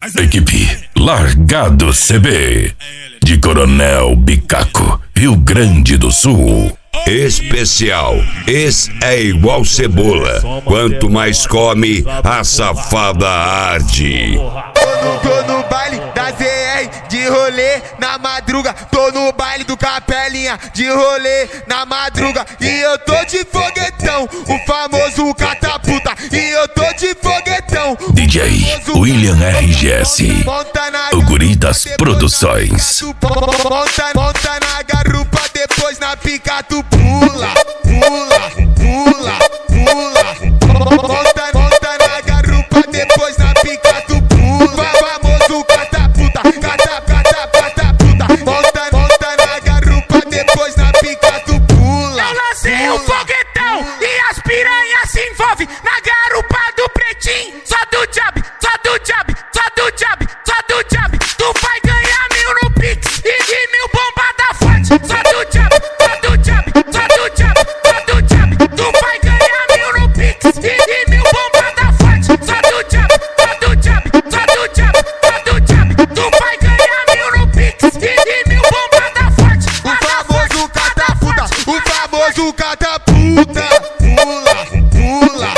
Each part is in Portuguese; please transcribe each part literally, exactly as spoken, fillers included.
Equipe Largado C B de Coronel Bicaco, Rio Grande do Sul. Especial, esse é igual cebola. Quanto mais come, a safada arde. Tô no baile da Z R de rolê na madruga. Tô no baile do Capelinha de rolê na madruga. E eu tô de foguetão, o famoso catapulta. E eu tô de foguetão, D J William R G S, o Guri das Produções. Monta, monta na garupa, depois na pica tu pula, pula, pula, pula. Monta, monta na garupa, depois na pica tu pula. Famoso catapulta, cata, cata, catapulta. Monta, monta na garupa, depois na pica tu pula. Eu lancei o foguetão e as piranhas se envolvem na garupa do pretinho. Só do job, só do job, só do job, só do job. Tu vai ganhar mil no Pix e de mil bomba da forte. Só do job, só do job, só do job, só do job. Tu vai ganhar mil no Pix e de mil bomba da forte. Só do job, só do job, só do job, só do job. Tu vai ganhar mil no Pix e de mil bomba da forte. O famoso catapulta, o famoso catapulta. Pula, pula,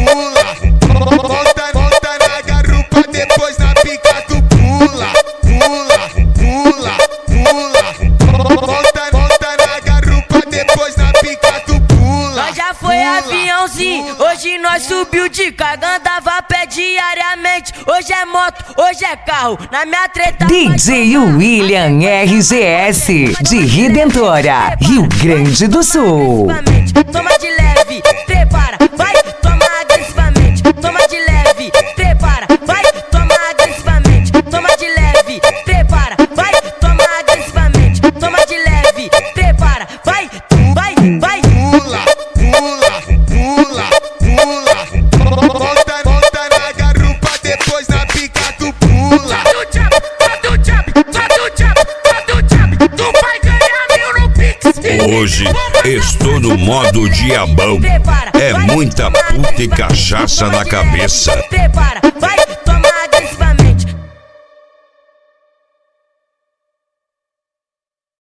pula. Monta, monta na garupa, depois na pica tu pula, pula, pula, pula. Monta, monta na garupa, depois na pica tu pula. Nós já foi aviãozinho, hoje nós subiu de carga, andava a pé diariamente. Hoje é moto, hoje é carro, na minha treta. D J William R G S, de Redentora, Rio Grande do Sul. Toma de leve, prepara, vai, toma agressivamente. Toma de leve, prepara, vai, toma agressivamente. Toma de leve, prepara, vai, toma agressivamente. Toma de leve, prepara, vai, vai, vai. Pula, pula, pula, pula. Monta, monta na garupa, depois na pica tu pula. Só do job, só do job, só do job, só do job. Tu vai ganhar mil no Pix. Hoje estou no modo diabão. É muita puta e cachaça na cabeça. Prepara, vai.